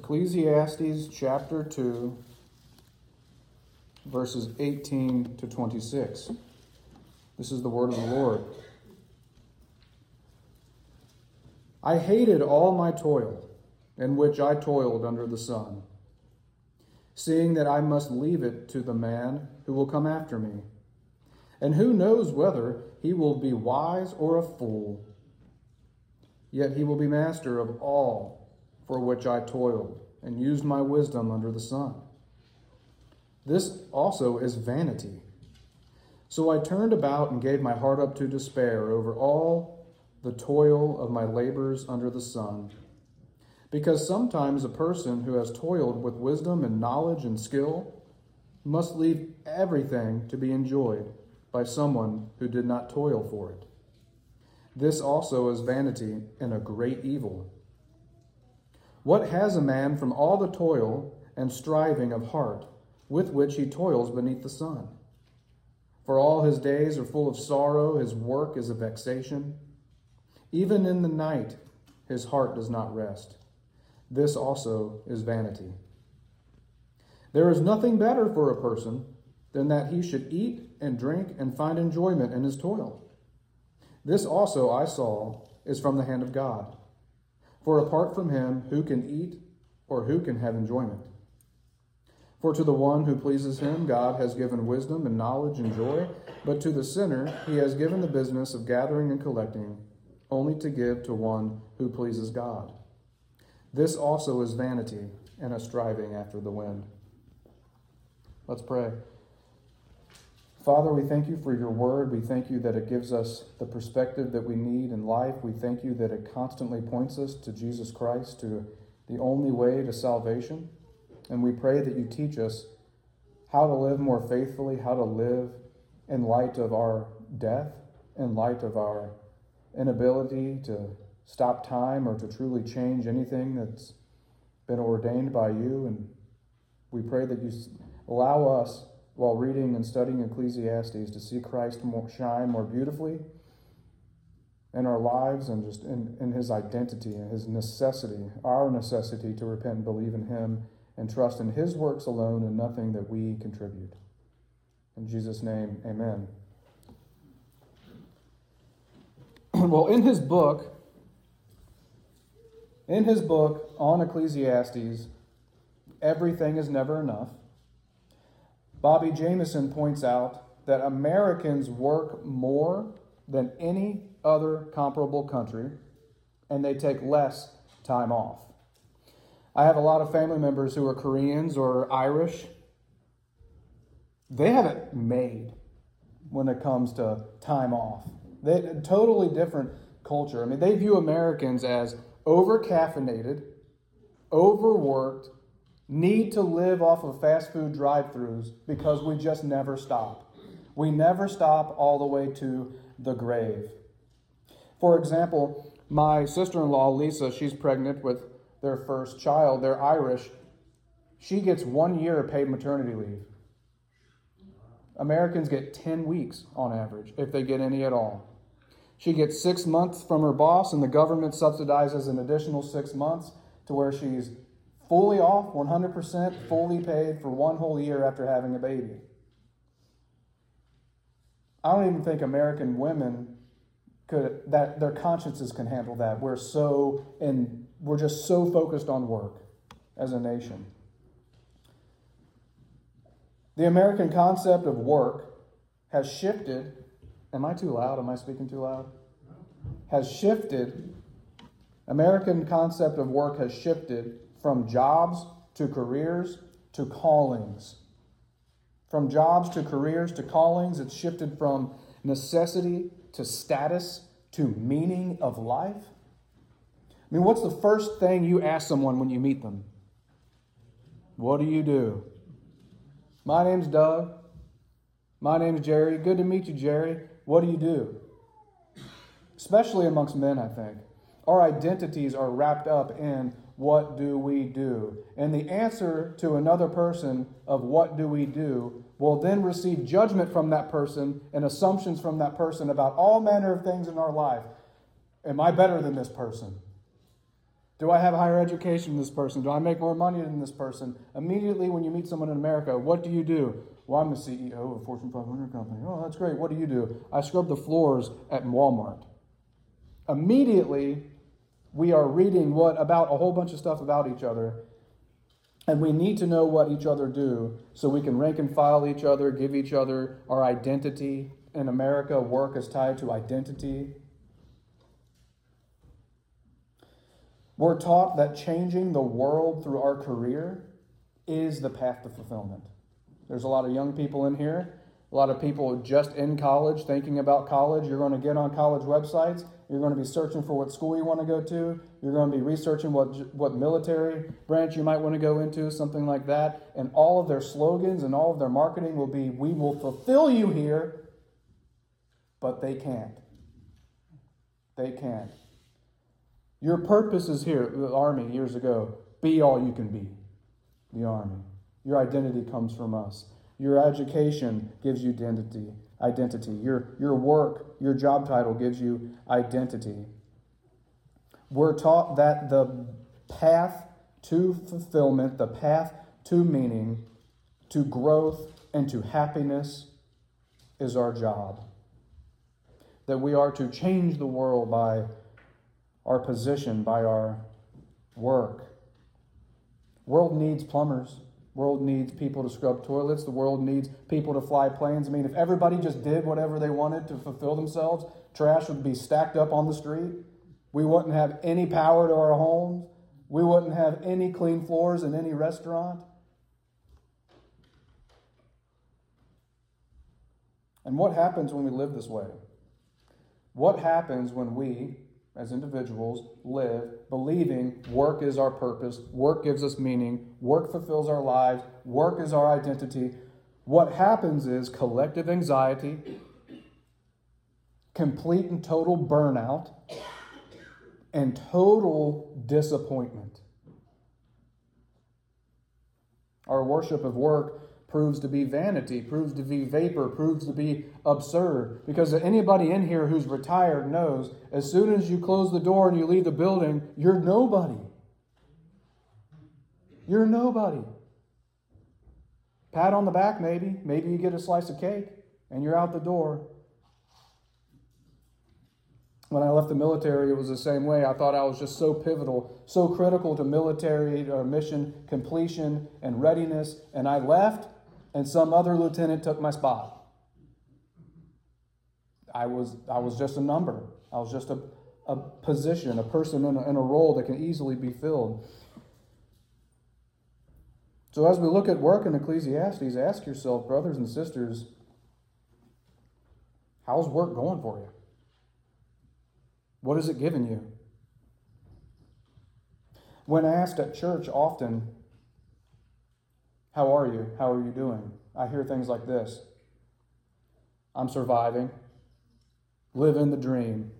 Ecclesiastes chapter 2, verses 18 to 26. This is the word of the Lord. I hated all my toil, in which I toiled under the sun, seeing that I must leave it to the man who will come after me. And who knows whether he will be wise or a fool? Yet he will be master of all for which I toiled and used my wisdom under the sun. This also is vanity. So I turned about and gave my heart up to despair over all the toil of my labors under the sun. Because sometimes a person who has toiled with wisdom and knowledge and skill must leave everything to be enjoyed by someone who did not toil for it. This also is vanity and a great evil. What has a man from all the toil and striving of heart with which he toils beneath the sun? For all his days are full of sorrow, his work is a vexation. Even in the night his heart does not rest. This also is vanity. There is nothing better for a person than that he should eat and drink and find enjoyment in his toil. This also I saw is from the hand of God. For apart from him, who can eat or who can have enjoyment? For to the one who pleases him, God has given wisdom and knowledge and joy, but to the sinner he has given the business of gathering and collecting, only to give to one who pleases God. This also is vanity and a striving after the wind. Let's pray. Father, we thank you for your word. We thank you that it gives us the perspective that we need in life. We thank you that it constantly points us to Jesus Christ, to the only way to salvation. And we pray that you teach us how to live more faithfully, how to live in light of our death, in light of our inability to stop time or to truly change anything that's been ordained by you. And we pray that you allow us, while reading and studying Ecclesiastes, to see Christ shine more beautifully in our lives and just in his identity and his necessity, our necessity to repent and believe in him and trust in his works alone and nothing that we contribute. In Jesus' name, amen. Well, in his book on Ecclesiastes, Everything is Never Enough, Bobby Jamieson points out that Americans work more than any other comparable country, and they take less time off. I have a lot of family members who are Koreans or Irish. They have it made when it comes to time off. They totally different culture. I mean, they view Americans as over-caffeinated, overworked, need to live off of fast food drive-thrus because we just never stop. We never stop all the way to the grave. For example, my sister-in-law, Lisa, she's pregnant with their first child. They're Irish. She gets 1 year of paid maternity leave. Americans get 10 weeks on average, if they get any at all. She gets 6 months from her boss, and the government subsidizes an additional 6 months to where she's fully off, 100%, fully paid for 1 whole year after having a baby. I don't even think American women that their consciences can handle that. We're just so focused on work as a nation. The American concept of work has shifted. Am I too loud? Am I speaking too loud? Has shifted. American concept of work has shifted from jobs to careers to callings. From jobs to careers to callings, it's shifted from necessity to status to meaning of life. I mean, what's the first thing you ask someone when you meet them? What do you do? My name's Doug. My name's Jerry. Good to meet you, Jerry. What do you do? Especially amongst men, I think. Our identities are wrapped up in what do we do? And the answer to another person of what do we do will then receive judgment from that person and assumptions from that person about all manner of things in our life. Am I better than this person? Do I have higher education than this person? Do I make more money than this person? Immediately when you meet someone in America, what do? Well, I'm the CEO of a Fortune 500 company. Oh, that's great. What do? I scrub the floors at Walmart. Immediately, we are reading about a whole bunch of stuff about each other. And we need to know what each other do so we can rank and file each other, give each other our identity. In America, work is tied to identity. We're taught that changing the world through our career is the path to fulfillment. There's a lot of young people in here, a lot of people just in college, thinking about college. You're going to get on college websites. You're going to be searching for what school you want to go to. You're going to be researching what military branch you might want to go into, something like that. And all of their slogans and all of their marketing will be, we will fulfill you here, but they can't. They can't. Your purpose is here. The Army years ago, be all you can be. The Army. Your identity comes from us. Your education gives you identity. Your work, your job title gives you identity. We're taught that the path to fulfillment, the path to meaning, to growth, and to happiness is our job. That we are to change the world by our position, by our work. World needs plumbers. World needs people to scrub toilets. The world needs people to fly planes. I mean, if everybody just did whatever they wanted to fulfill themselves, trash would be stacked up on the street. We wouldn't have any power to our homes. We wouldn't have any clean floors in any restaurant. And what happens when we live this way? What happens when we, as individuals, live believing work is our purpose, work gives us meaning, work fulfills our lives, work is our identity? What happens is collective anxiety, complete and total burnout, and total disappointment. Our worship of work proves to be vanity, proves to be vapor, proves to be absurd. Because anybody in here who's retired knows as soon as you close the door and you leave the building, you're nobody. You're nobody. Pat on the back, maybe. Maybe you get a slice of cake and you're out the door. When I left the military, it was the same way. I thought I was just so pivotal, so critical to military mission completion and readiness. And I left, and some other lieutenant took my spot. I was just a number. I was just a position, a person in a role that can easily be filled. So as we look at work in Ecclesiastes, ask yourself, brothers and sisters, how's work going for you? What has it given you? When asked at church often, how are you? How are you doing? I hear things like this. I'm surviving. Living the dream.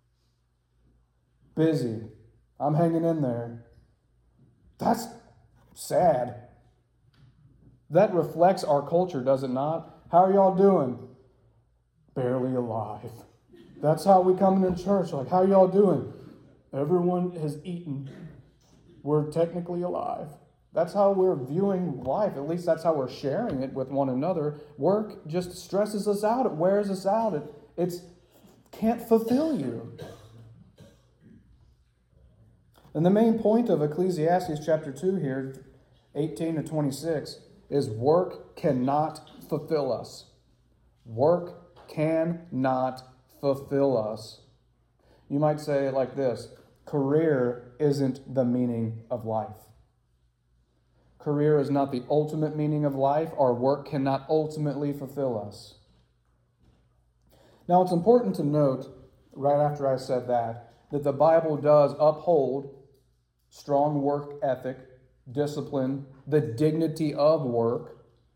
Busy. I'm hanging in there. That's sad. That reflects our culture, does it not? How are y'all doing? Barely alive. That's how we come into church. Like, how y'all doing? Everyone has eaten. We're technically alive. That's how we're viewing life. At least that's how we're sharing it with one another. Work just stresses us out. It wears us out. It can't fulfill you. And the main point of Ecclesiastes chapter 2 here, 18 to 26, is work cannot fulfill us. Work cannot fulfill us. You might say it like this: career isn't the meaning of life. Career is not the ultimate meaning of life. Our work cannot ultimately fulfill us. Now, it's important to note, right after I said that the Bible does uphold strong work ethic, discipline, the dignity of work.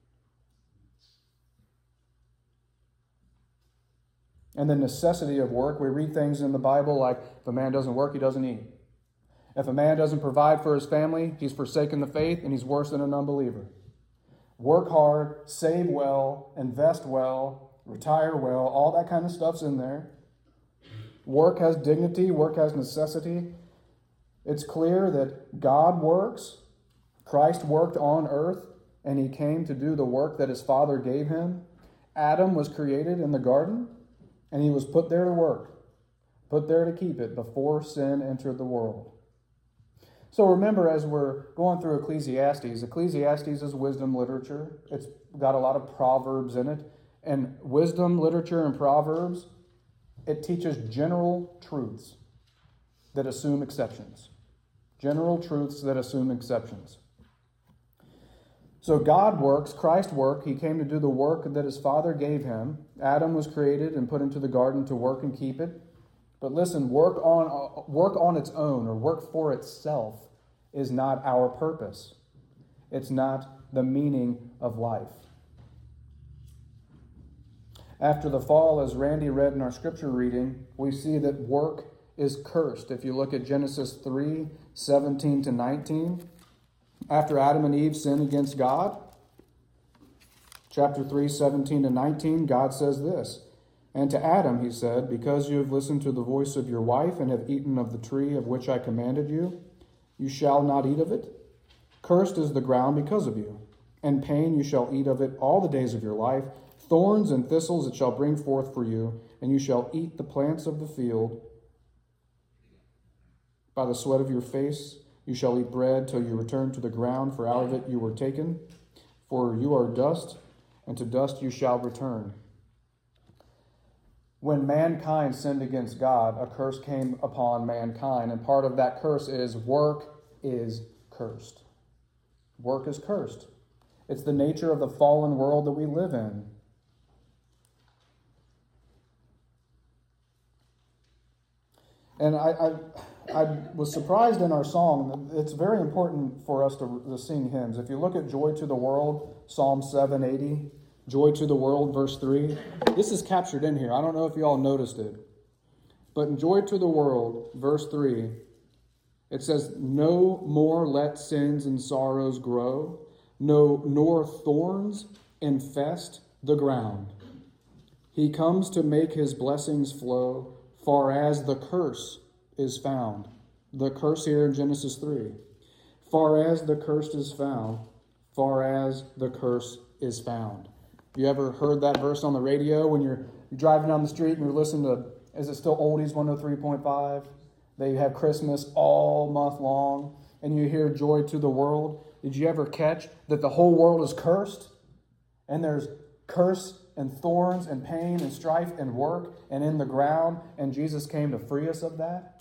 And the necessity of work. We read things in the Bible like, if a man doesn't work, he doesn't eat. If a man doesn't provide for his family, he's forsaken the faith and he's worse than an unbeliever. Work hard, save well, invest well, retire well, all that kind of stuff's in there. Work has dignity, work has necessity. It's clear that God works, Christ worked on earth, and he came to do the work that his Father gave him. Adam was created in the garden, and he was put there to work, put there to keep it before sin entered the world. So remember, as we're going through Ecclesiastes, Ecclesiastes is wisdom literature. It's got a lot of proverbs in it. And wisdom literature and proverbs, it teaches general truths that assume exceptions. General truths that assume exceptions. So God works, Christ worked. He came to do the work that his Father gave him. Adam was created and put into the garden to work and keep it. But listen, work on its own or work for itself is not our purpose. It's not the meaning of life. After the fall, as Randy read in our scripture reading, we see that work is cursed. If you look at Genesis 3:17-19, after Adam and Eve sinned against God, chapter 3:17-19, God says this, "And to Adam he said, because you have listened to the voice of your wife and have eaten of the tree of which I commanded you, you shall not eat of it. Cursed is the ground because of you, and pain you shall eat of it all the days of your life. Thorns and thistles it shall bring forth for you, and you shall eat the plants of the field. By the sweat of your face you shall eat bread till you return to the ground, for out of it you were taken. For you are dust, and to dust you shall return." When mankind sinned against God, a curse came upon mankind, and part of that curse is work is cursed. Work is cursed. It's the nature of the fallen world that we live in. And I was surprised in our song. It's very important for us to sing hymns. If you look at Joy to the World, Psalm 780, Joy to the World, verse 3, this is captured in here. I don't know if you all noticed it. But in Joy to the World, verse 3, it says, "No more let sins and sorrows grow, nor thorns infest the ground. He comes to make his blessings flow, far as the curse is found." The curse here in Genesis 3. Far as the curse is found, far as the curse is found. You ever heard that verse on the radio when you're driving down the street and you're listening to, is it still Oldies 103.5? They have Christmas all month long, and you hear Joy to the World. Did you ever catch that the whole world is cursed? And there's curse and thorns and pain and strife and work and in the ground, and Jesus came to free us of that?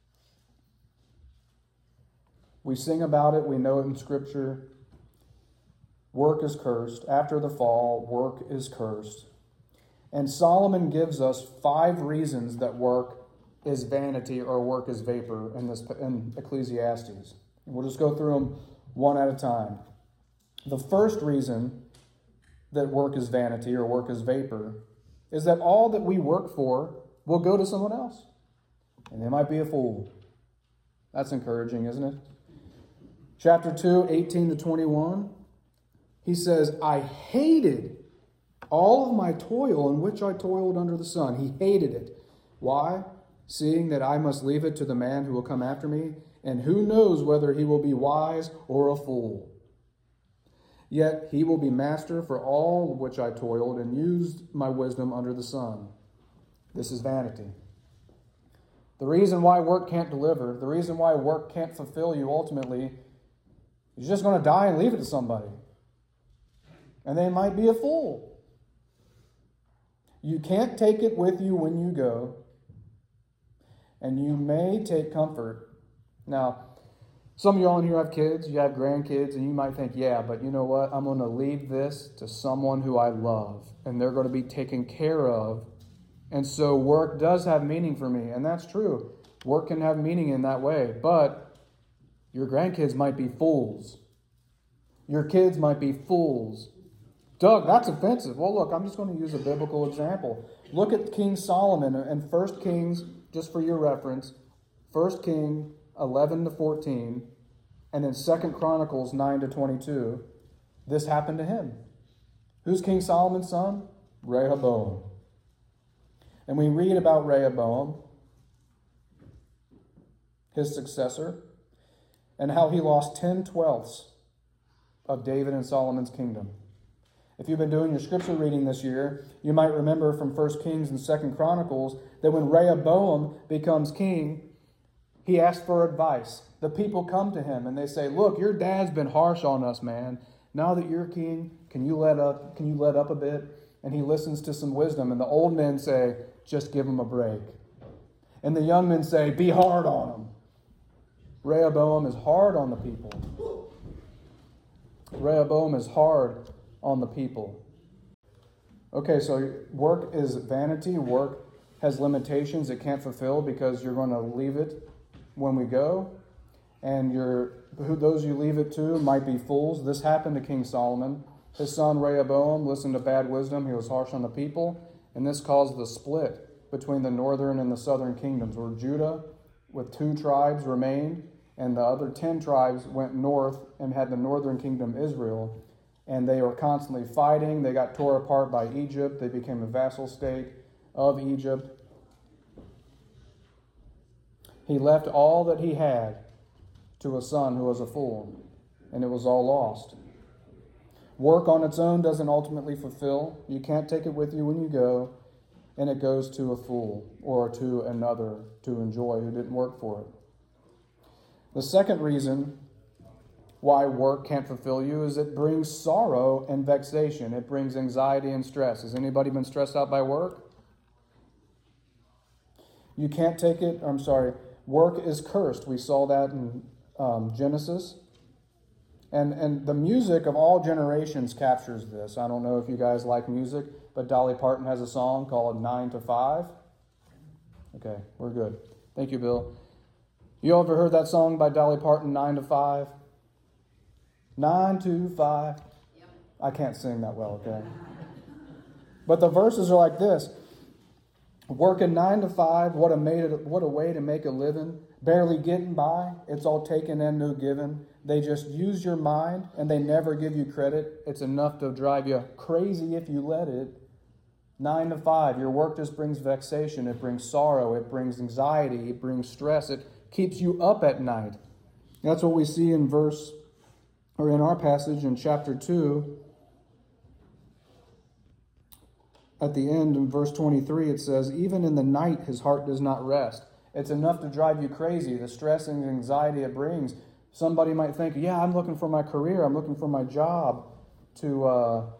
We sing about it, we know it in Scripture. Work is cursed. After the fall, work is cursed. And Solomon gives us 5 reasons that work is vanity or work is vapor in Ecclesiastes. We'll just go through them one at a time. The first reason that work is vanity or work is vapor is that all that we work for will go to someone else. And they might be a fool. That's encouraging, isn't it? Chapter 2, 18-21, he says, "I hated all of my toil in which I toiled under the sun." He hated it. Why? "Seeing that I must leave it to the man who will come after me, and who knows whether he will be wise or a fool. Yet he will be master for all of which I toiled and used my wisdom under the sun." This is vanity. The reason why work can't deliver, the reason why work can't fulfill you ultimately, you're just going to die and leave it to somebody. And they might be a fool. You can't take it with you when you go. And you may take comfort. Now, some of y'all in here have kids, you have grandkids, and you might think, yeah, but you know what? I'm going to leave this to someone who I love, and they're going to be taken care of. And so work does have meaning for me, and that's true. Work can have meaning in that way, but your grandkids might be fools. Your kids might be fools. Doug, that's offensive. Well, look, I'm just going to use a biblical example. Look at King Solomon in 1 Kings, just for your reference, 1 Kings 11-14, and then 2 Chronicles 9-22. This happened to him. Who's King Solomon's son? Rehoboam. And we read about Rehoboam, his successor. and how he lost 10/12 of David and Solomon's kingdom. If you've been doing your scripture reading this year, you might remember from 1 Kings and 2 Chronicles that when Rehoboam becomes king, he asks for advice. The people come to him and they say, look, your dad's been harsh on us, man. Now that you're king, can you let up a bit? And he listens to some wisdom. And the old men say, just give him a break. And the young men say, be hard on him. Rehoboam is hard on the people. Rehoboam is hard on the people. Okay, so work is vanity. Work has limitations it can't fulfill because you're going to leave it when we go. And those you leave it to might be fools. This happened to King Solomon. His son Rehoboam listened to bad wisdom. He was harsh on the people. And this caused the split between the northern and the southern kingdoms, where Judah, with 2 tribes, remained, and the other 10 tribes went north and had the northern kingdom, Israel. And they were constantly fighting. They got tore apart by Egypt. They became a vassal state of Egypt. He left all that he had to a son who was a fool, and it was all lost. Work on its own doesn't ultimately fulfill. You can't take it with you when you go, and it goes to a fool or to another to enjoy who didn't work for it. The second reason why work can't fulfill you is it brings sorrow and vexation. It brings anxiety and stress. Has anybody been stressed out by work? You can't take it. Work is cursed. We saw that in Genesis. And the music of all generations captures this. I don't know if you guys like music, but Dolly Parton has a song called 9 to 5. Okay, we're good. Thank you, Bill. You ever heard that song by Dolly Parton, 9 to 5? 9 to 5. Yep. I can't sing that well, okay? But the verses are like this. Working 9 to 5, what a way to make a living. Barely getting by, it's all taken and no given. They just use your mind and they never give you credit. It's enough to drive you crazy if you let it. 9 to 5, your work just brings vexation. It brings sorrow. It brings anxiety. It brings stress. It keeps you up at night. That's what we see in our passage in chapter 2. At the end, in verse 23, it says, even in the night his heart does not rest. It's enough to drive you crazy, the stress and anxiety it brings. Somebody might think, yeah, I'm looking for my career. I'm looking for my job So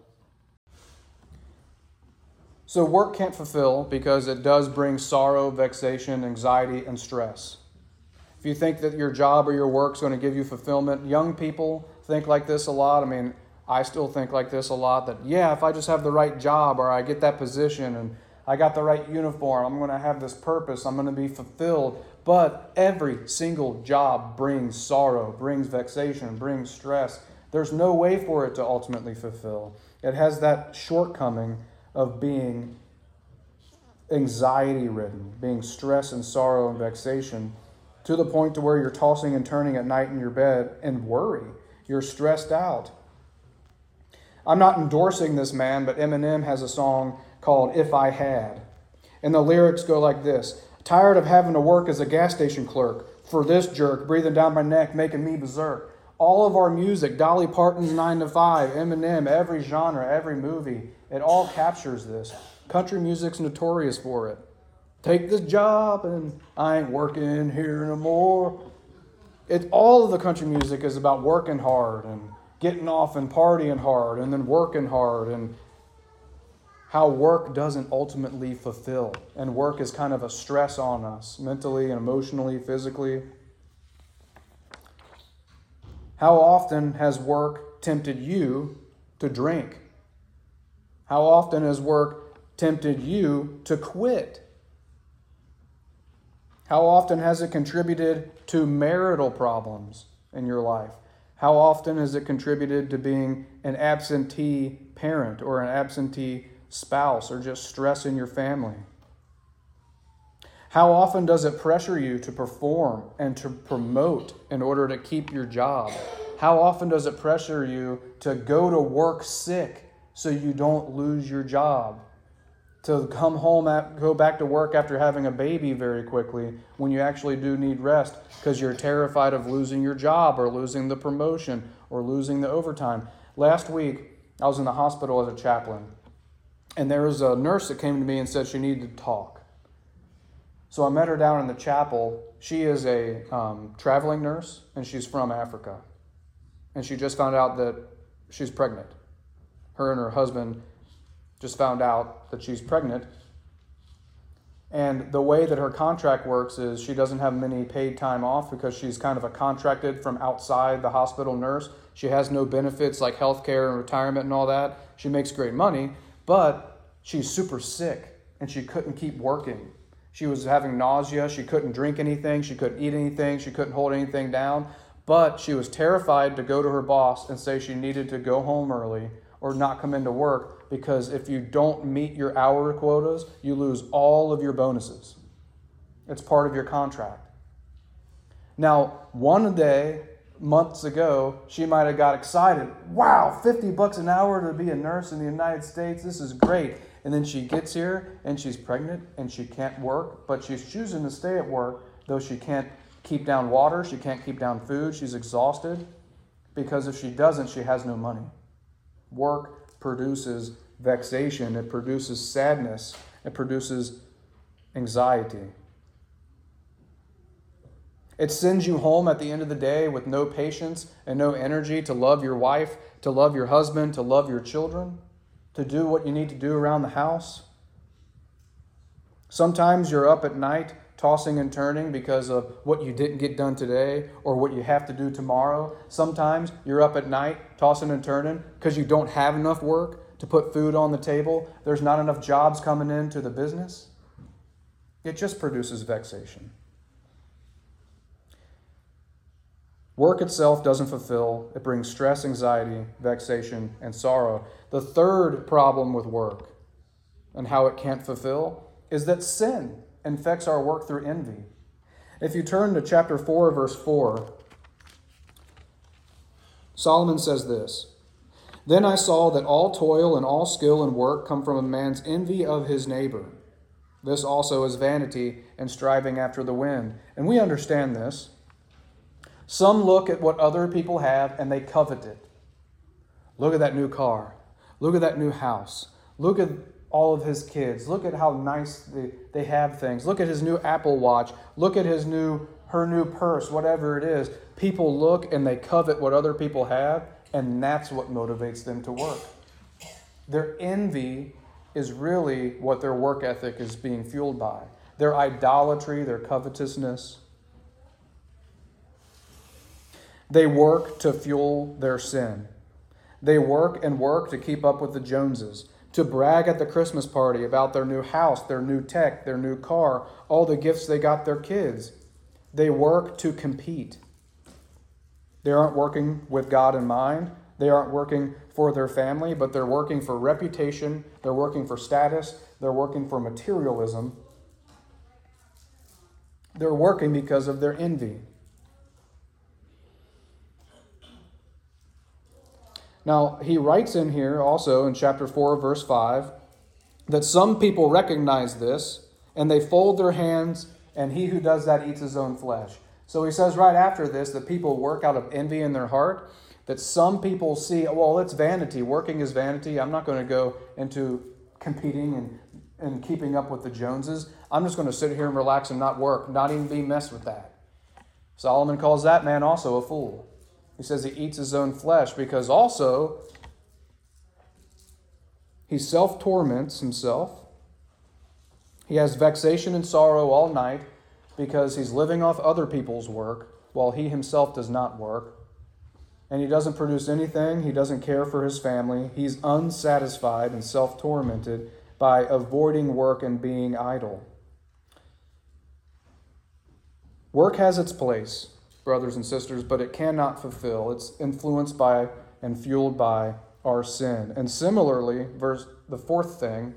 work can't fulfill because it does bring sorrow, vexation, anxiety, and stress. If you think that your job or your work is going to give you fulfillment, young people think like this a lot. I mean, I still think like this a lot, that, yeah, if I just have the right job or I get that position and I got the right uniform, I'm going to have this purpose, I'm going to be fulfilled. But every single job brings sorrow, brings vexation, brings stress. There's no way for it to ultimately fulfill. It has that shortcoming of being anxiety-ridden, being stress and sorrow and vexation, to the point to where you're tossing and turning at night in your bed and worry. You're stressed out. I'm not endorsing this man, but Eminem has a song called If I Had. And the lyrics go like this. Tired of having to work as a gas station clerk for this jerk breathing down my neck, making me berserk. All of our music, Dolly Parton's 9 to 5, Eminem, every genre, every movie, it all captures this. Country music's notorious for it. Take this job and I ain't working here no more. All of the country music is about working hard and getting off and partying hard and then working hard, and how work doesn't ultimately fulfill. And work is kind of a stress on us, mentally and emotionally, physically. How often has work tempted you to drink? How often has work tempted you to quit? How often has it contributed to marital problems in your life? How often has it contributed to being an absentee parent or an absentee spouse or just stress in your family? How often does it pressure you to perform and to promote in order to keep your job? How often does it pressure you to go to work sick so you don't lose your job? to go back to work after having a baby very quickly when you actually do need rest because you're terrified of losing your job or losing the promotion or losing the overtime. Last week, I was in the hospital as a chaplain, and there was a nurse that came to me and said she needed to talk. So I met her down in the chapel. She is a traveling nurse, and she's from Africa. And she just found out that she's pregnant. Her and her husband just found out that she's pregnant. And the way that her contract works is she doesn't have many paid time off because she's kind of a contracted from outside the hospital nurse. She has no benefits like health care and retirement and all that. She makes great money, but she's super sick and she couldn't keep working. She was having nausea. She couldn't drink anything. She couldn't eat anything. She couldn't hold anything down. But she was terrified to go to her boss and say she needed to go home early or not come into work, because if you don't meet your hour quotas, you lose all of your bonuses. It's part of your contract. Now, one day, months ago, she might have got excited. Wow, $50 an hour to be a nurse in the United States. This is great. And then she gets here and she's pregnant and she can't work, but she's choosing to stay at work, though she can't keep down water, she can't keep down food, she's exhausted, because if she doesn't, she has no money. Work produces vexation, it produces sadness, it produces anxiety. It sends you home at the end of the day with no patience and no energy to love your wife, to love your husband, to love your children, to do what you need to do around the house. Sometimes you're up at night tossing and turning because of what you didn't get done today or what you have to do tomorrow. Sometimes you're up at night tossing and turning because you don't have enough work to put food on the table. There's not enough jobs coming into the business. It just produces vexation. Work itself doesn't fulfill. It brings stress, anxiety, vexation, and sorrow. The third problem with work and how it can't fulfill is that sin infects our work through envy. If you turn to chapter 4, verse 4, Solomon says this, "Then I saw that all toil and all skill and work come from a man's envy of his neighbor. This also is vanity and striving after the wind." And we understand this. Some look at what other people have and they covet it. Look at that new car. Look at that new house. Look at all of his kids. Look at how nice they have things. Look at his new Apple Watch. Look at her new purse, whatever it is. People look and they covet what other people have, and that's what motivates them to work. Their envy is really what their work ethic is being fueled by. Their idolatry, their covetousness. They work to fuel their sin. They work and work to keep up with the Joneses, to brag at the Christmas party about their new house, their new tech, their new car, all the gifts they got their kids. They work to compete. They aren't working with God in mind. They aren't working for their family, but they're working for reputation. They're working for status. They're working for materialism. They're working because of their envy. Now, he writes in here also in chapter 4, verse 5, that some people recognize this and they fold their hands, and he who does that eats his own flesh. So he says right after this that people work out of envy in their heart, that some people see, well, it's vanity. Working is vanity. I'm not going to go into competing and keeping up with the Joneses. I'm just going to sit here and relax and not work, not even be messed with that. Solomon calls that man also a fool. He says he eats his own flesh because also he self-torments himself. He has vexation and sorrow all night because he's living off other people's work while he himself does not work. And he doesn't produce anything. He doesn't care for his family. He's unsatisfied and self-tormented by avoiding work and being idle. Work has its place, brothers and sisters, but it cannot fulfill. It's influenced by and fueled by our sin. And similarly, the fourth thing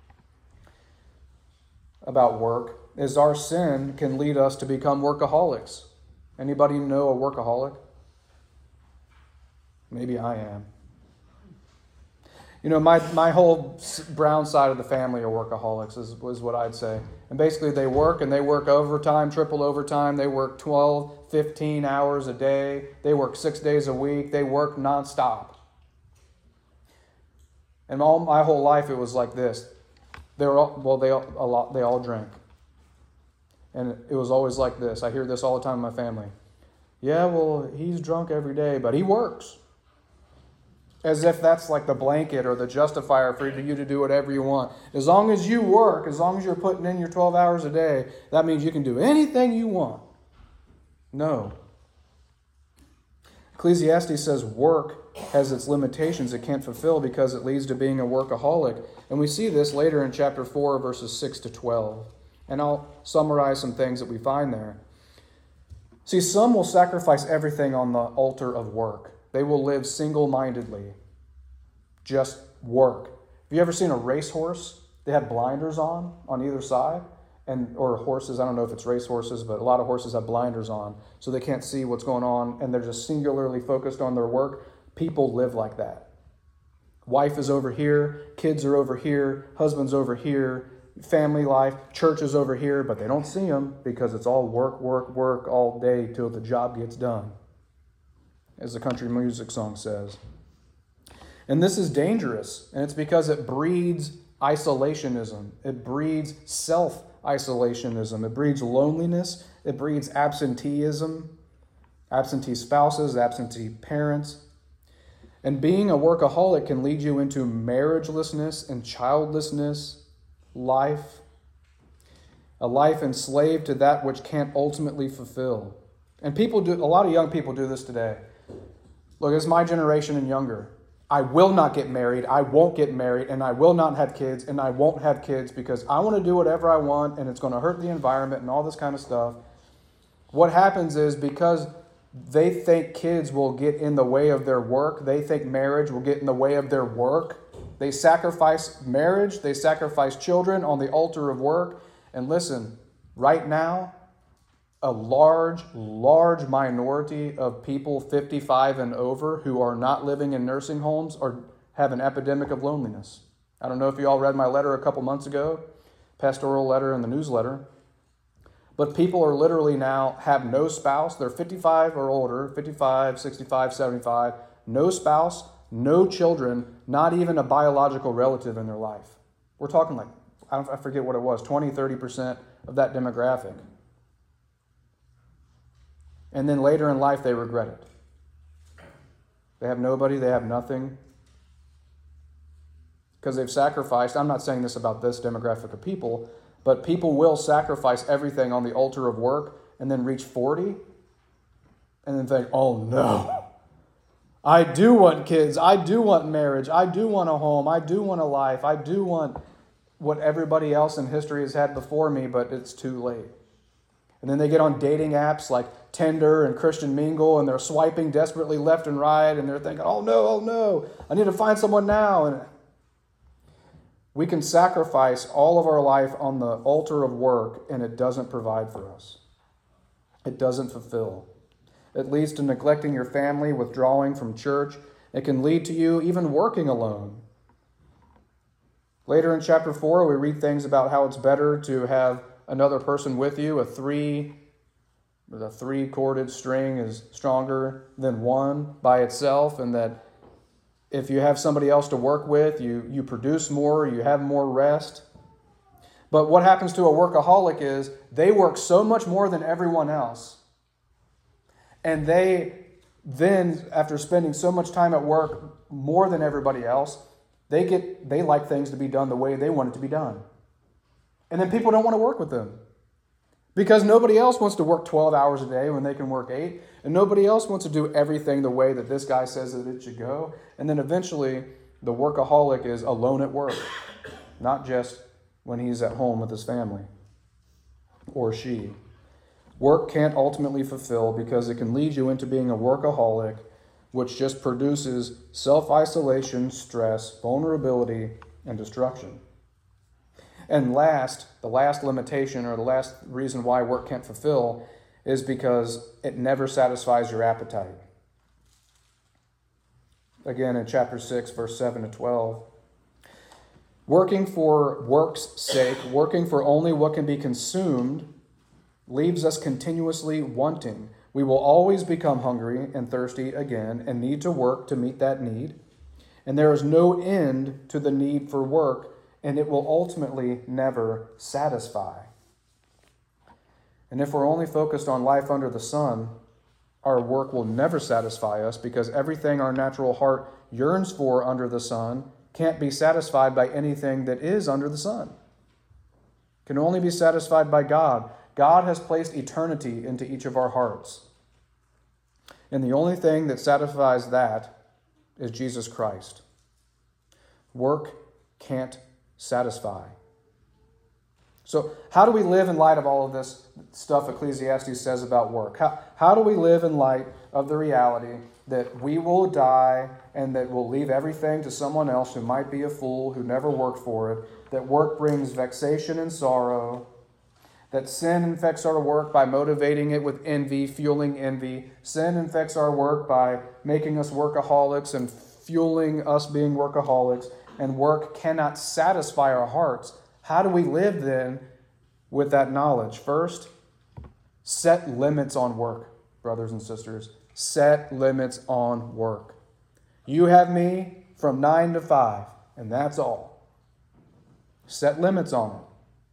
about work is our sin can lead us to become workaholics. Anybody know a workaholic? Maybe I am. My whole brown side of the family are workaholics, is what I'd say. And basically they work overtime, triple overtime. They work 12, 15 hours a day. They work 6 days a week. They work nonstop. And my whole life it was like this. They all drank. And it was always like this. I hear this all the time in my family. Yeah, well, he's drunk every day, but he works. As if that's like the blanket or the justifier for you to do whatever you want. As long as you work, as long as you're putting in your 12 hours a day, that means you can do anything you want. No. Ecclesiastes says work has its limitations it can't fulfill because it leads to being a workaholic. And we see this later in chapter 4, verses 6 to 12. And I'll summarize some things that we find there. See, some will sacrifice everything on the altar of work. They will live single-mindedly. Just work. Have you ever seen a racehorse? They have blinders on either side. Or horses, I don't know if it's race horses, but a lot of horses have blinders on, so they can't see what's going on, and they're just singularly focused on their work. People live like that. Wife is over here, kids are over here, husband's over here, family life, church is over here, but they don't see them because it's all work, work, work all day till the job gets done, as the country music song says. And this is dangerous, and it's because it breeds isolationism. It breeds self-isolationism. It breeds loneliness. It breeds absenteeism, absentee spouses, absentee parents. And being a workaholic can lead you into marriagelessness and childlessness life, a life enslaved to that which can't ultimately fulfill. And a lot of young people do this today. Look, it's my generation and younger. I will not get married, I won't get married, and I will not have kids, and I won't have kids because I want to do whatever I want, and it's going to hurt the environment and all this kind of stuff. What happens is because they think kids will get in the way of their work, they think marriage will get in the way of their work, they sacrifice marriage, they sacrifice children on the altar of work. And listen, right now, a large minority of people 55 and over who are not living in nursing homes have an epidemic of loneliness. I don't know if you all read my letter a couple months ago, pastoral letter in the newsletter, but people are literally now have no spouse. They're 55 or older, 55, 65, 75, no spouse, no children, not even a biological relative in their life. We're talking like, I forget what it was, 20, 30% of that demographic. And then later in life, they regret it. They have nobody, they have nothing. Because they've sacrificed, I'm not saying this about this demographic of people, but people will sacrifice everything on the altar of work and then reach 40 and then think, oh no, I do want kids, I do want marriage, I do want a home, I do want a life, I do want what everybody else in history has had before me, but it's too late. And then they get on dating apps like Tinder and Christian Mingle, and they're swiping desperately left and right, and they're thinking, oh no, I need to find someone now. And we can sacrifice all of our life on the altar of work, and it doesn't provide for us. It doesn't fulfill. It leads to neglecting your family, withdrawing from church. It can lead to you even working alone. Later in chapter 4, we read things about how it's better to have another person with you. The three-chorded string is stronger than one by itself, and that if you have somebody else to work with, you produce more, you have more rest. But what happens to a workaholic is they work so much more than everyone else. And they then, after spending so much time at work more than everybody else, they like things to be done the way they want it to be done. And then people don't want to work with them. Because nobody else wants to work 12 hours a day when they can work 8. And nobody else wants to do everything the way that this guy says that it should go. And then eventually, the workaholic is alone at work. Not just when he's at home with his family. Or she. Work can't ultimately fulfill because it can lead you into being a workaholic, which just produces self-isolation, stress, vulnerability, and destruction. And the last limitation, or the last reason why work can't fulfill, is because it never satisfies your appetite. Again, in chapter 6, verse 7 to 12, Working for work's sake, working for only what can be consumed, leaves us continuously wanting. We will always become hungry and thirsty again and need to work to meet that need. And there is no end to the need for work, and it will ultimately never satisfy. And if we're only focused on life under the sun, our work will never satisfy us, because everything our natural heart yearns for under the sun can't be satisfied by anything that is under the sun. It can only be satisfied by God. God has placed eternity into each of our hearts. And the only thing that satisfies that is Jesus Christ. Work can't satisfy. So how do we live in light of all of this stuff Ecclesiastes says about work? How do we live in light of the reality that we will die and that we'll leave everything to someone else who might be a fool, who never worked for it, that work brings vexation and sorrow, that sin infects our work by motivating it with envy, fueling envy. Sin infects our work by making us workaholics and fueling us being workaholics, and work cannot satisfy our hearts. How do we live then with that knowledge? First, set limits on work, brothers and sisters. Set limits on work. You have me from 9 to 5, and that's all. Set limits on it.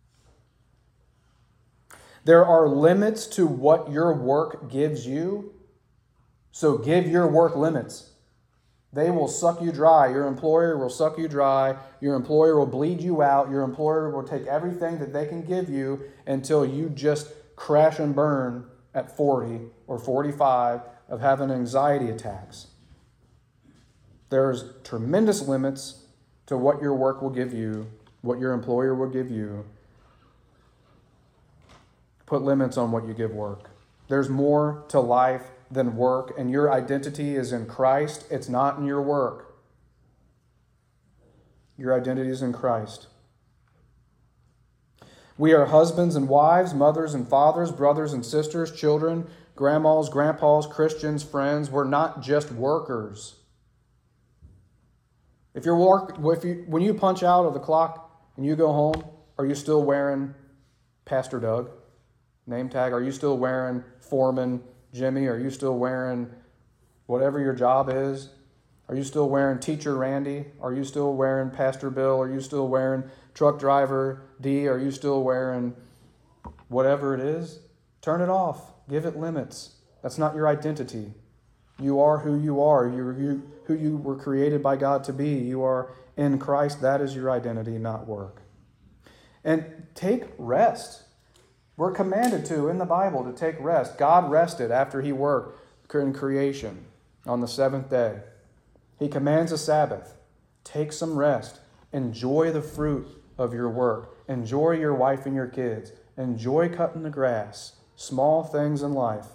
There are limits to what your work gives you, so give your work limits. They will suck you dry. Your employer will suck you dry. Your employer will bleed you out. Your employer will take everything that they can give you until you just crash and burn at 40 or 45 of having anxiety attacks. There's tremendous limits to what your work will give you, what your employer will give you. Put limits on what you give work. There's more to life than work, and your identity is in Christ. It's not in your work. Your identity is in Christ. We are husbands and wives, mothers and fathers, brothers and sisters, children, grandmas, grandpas, Christians, friends. We're not just workers. When you punch out of the clock and you go home, are you still wearing Pastor Doug name tag? Are you still wearing Foreman Jimmy? Are you still wearing whatever your job is? Are you still wearing Teacher Randy? Are you still wearing Pastor Bill? Are you still wearing Truck Driver D? Are you still wearing whatever it is? Turn it off. Give it limits. That's not your identity. You are who you are. You're who you were created by God to be. You are in Christ. That is your identity, not work. And take rest. We're commanded to, in the Bible, to take rest. God rested after he worked in creation on the seventh day. He commands a Sabbath. Take some rest. Enjoy the fruit of your work. Enjoy your wife and your kids. Enjoy cutting the grass. Small things in life.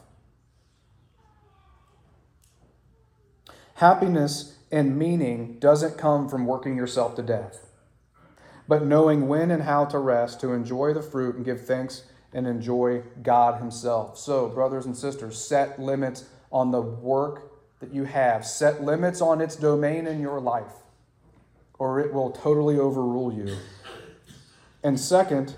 Happiness and meaning doesn't come from working yourself to death, but knowing when and how to rest, to enjoy the fruit and give thanks and enjoy God himself. So, brothers and sisters, set limits on the work that you have. Set limits on its domain in your life, or it will totally overrule you. And second,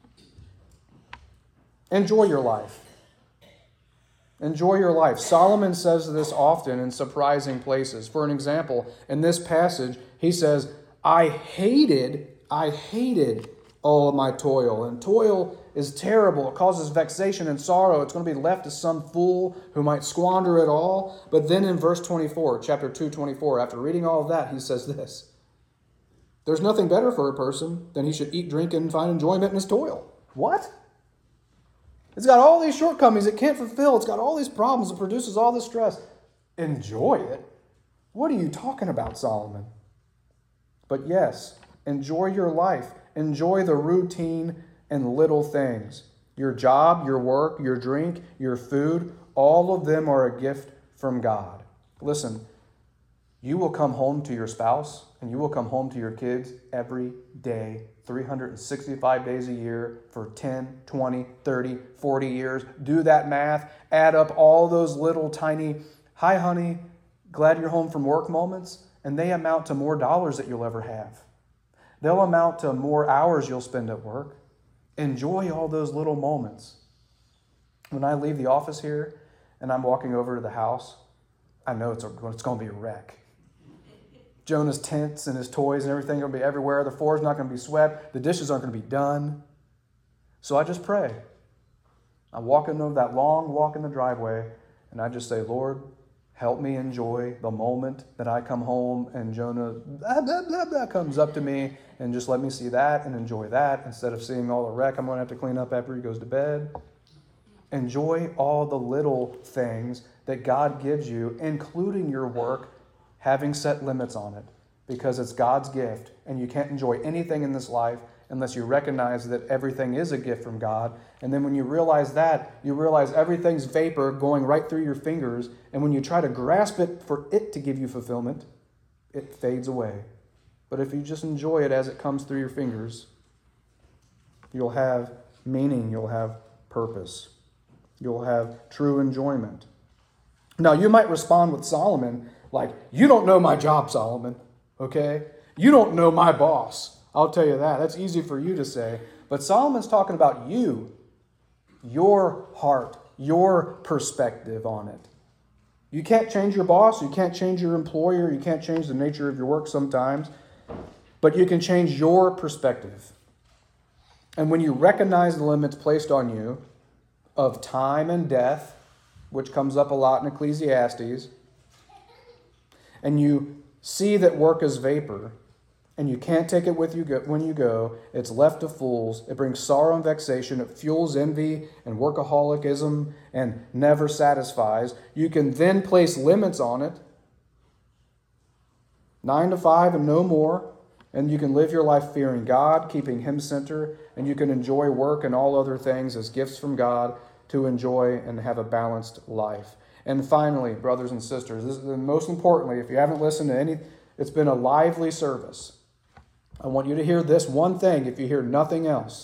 enjoy your life. Enjoy your life. Solomon says this often in surprising places. For an example, in this passage, he says, I hated all of my toil. And toil is terrible. It causes vexation and sorrow. It's going to be left to some fool who might squander it all. But then in verse 24, chapter 2:24, after reading all of that, he says this: there's nothing better for a person than he should eat, drink, and find enjoyment in his toil. What? It's got all these shortcomings it can't fulfill. It's got all these problems. It produces all this stress. Enjoy it? What are you talking about, Solomon? But yes, enjoy your life. Enjoy the routine and little things. Your job, your work, your drink, your food, all of them are a gift from God. Listen, you will come home to your spouse and you will come home to your kids every day, 365 days a year for 10, 20, 30, 40 years. Do that math. Add up all those little tiny, hi honey, glad you're home from work moments, and they amount to more dollars that you'll ever have. They'll amount to more hours you'll spend at work. Enjoy all those little moments. When I leave the office here and I'm walking over to the house, I know it's going to be a wreck. Jonah's tents and his toys and everything are going to be everywhere. The floor's not going to be swept. The dishes aren't going to be done. So I just pray. I walk into that long walk in the driveway and I just say, Lord, help me enjoy the moment that I come home and Jonah blah, blah, blah, blah, comes up to me, and just let me see that and enjoy that instead of seeing all the wreck I'm going to have to clean up after he goes to bed. Enjoy all the little things that God gives you, including your work, having set limits on it, because it's God's gift, and you can't enjoy anything in this life unless you recognize that everything is a gift from God. And then when you realize that, you realize everything's vapor going right through your fingers, and when you try to grasp it for it to give you fulfillment, it fades away. But if you just enjoy it as it comes through your fingers, you'll have meaning, you'll have purpose, you'll have true enjoyment. Now, you might respond with Solomon, like, you don't know my job, Solomon, okay? You don't know my boss. I'll tell you that. That's easy for you to say. But Solomon's talking about you, your heart, your perspective on it. You can't change your boss. You can't change your employer. You can't change the nature of your work sometimes. But you can change your perspective. And when you recognize the limits placed on you of time and death, which comes up a lot in Ecclesiastes, and you see that work is vapor, and you can't take it with you when you go, it's left to fools, it brings sorrow and vexation, it fuels envy and workaholicism and never satisfies, you can then place limits on it, 9 to 5 and no more, and you can live your life fearing God, keeping Him center, and you can enjoy work and all other things as gifts from God to enjoy and have a balanced life. And finally, brothers and sisters, this is most importantly, if you haven't listened to any, it's been a lively service. I want you to hear this one thing if you hear nothing else.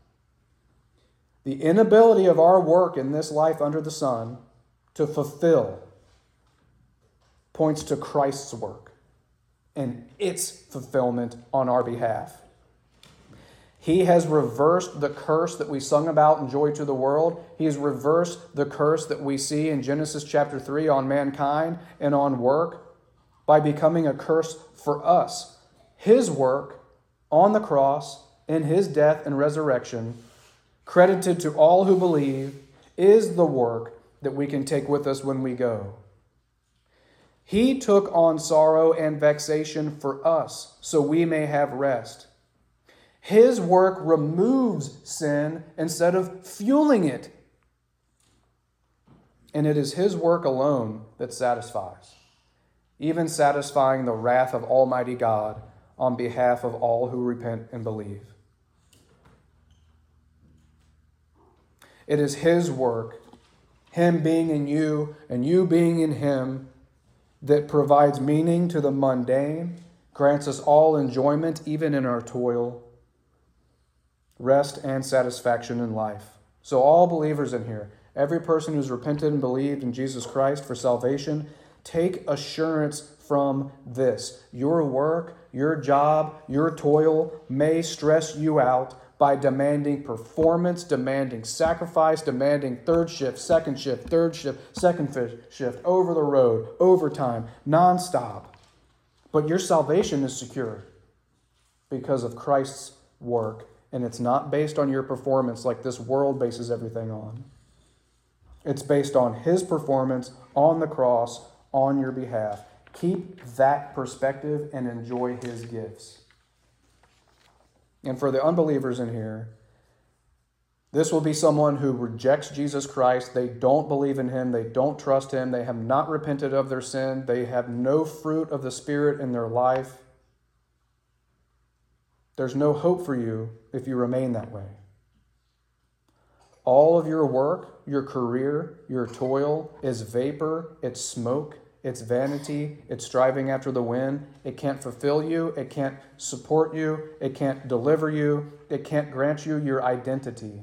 The inability of our work in this life under the sun to fulfill points to Christ's work and its fulfillment on our behalf. He has reversed the curse that we sung about in Joy to the World. He has reversed the curse that we see in Genesis chapter 3 on mankind and on work by becoming a curse for us. His work on the cross, in His death and resurrection, credited to all who believe, is the work that we can take with us when we go. He took on sorrow and vexation for us so we may have rest. His work removes sin instead of fueling it. And it is His work alone that satisfies, even satisfying the wrath of Almighty God on behalf of all who repent and believe. It is His work, Him being in you and you being in Him, that provides meaning to the mundane, grants us all enjoyment even in our toil, rest and satisfaction in life. So all believers in here, every person who's repented and believed in Jesus Christ for salvation, take assurance from this. Your work, your job, your toil may stress you out by demanding performance, demanding sacrifice, demanding third shift, second shift, second shift, over the road, overtime, nonstop. But your salvation is secure because of Christ's work. And it's not based on your performance like this world bases everything on. It's based on His performance on the cross on your behalf. Keep that perspective and enjoy His gifts. And for the unbelievers in here, this will be someone who rejects Jesus Christ. They don't believe in Him. They don't trust Him. They have not repented of their sin. They have no fruit of the Spirit in their life. There's no hope for you if you remain that way. All of your work, your career, your toil is vapor, it's smoke, it's vanity, it's striving after the wind. It can't fulfill you, it can't support you, it can't deliver you, it can't grant you your identity.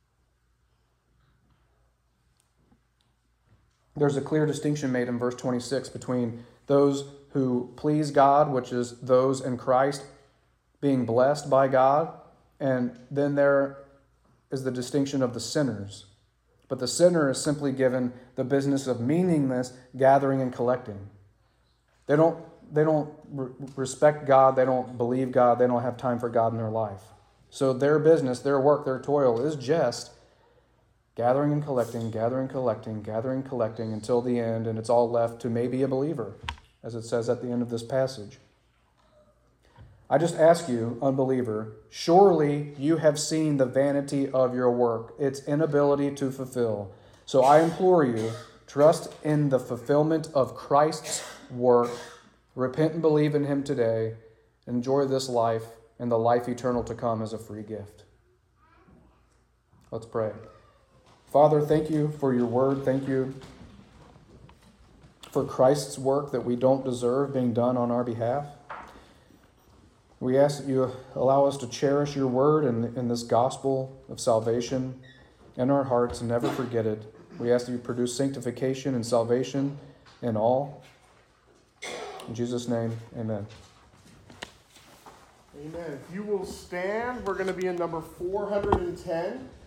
There's a clear distinction made in verse 26 between those who please God, which is those in Christ, being blessed by God, and then there is the distinction of the sinners. But the sinner is simply given the business of meaningless gathering and collecting. They don't respect God, they don't believe God, they don't have time for God in their life. So their business, their work, their toil is just gathering and collecting, gathering, collecting, gathering, collecting until the end, and it's all left to maybe a believer, as it says at the end of this passage. I just ask you, unbeliever, surely you have seen the vanity of your work, its inability to fulfill. So I implore you, trust in the fulfillment of Christ's work, repent and believe in him today, enjoy this life and the life eternal to come as a free gift. Let's pray. Father, thank you for your word. Thank you for Christ's work that we don't deserve being done on our behalf. We ask that you allow us to cherish your word and this gospel of salvation in our hearts and never forget it. We ask that you produce sanctification and salvation in all. In Jesus' name, amen. Amen. If you will stand, we're going to be in number 410.